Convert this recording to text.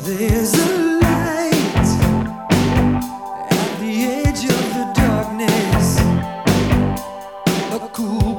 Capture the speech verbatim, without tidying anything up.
There's a light at the edge of the darkness, a cool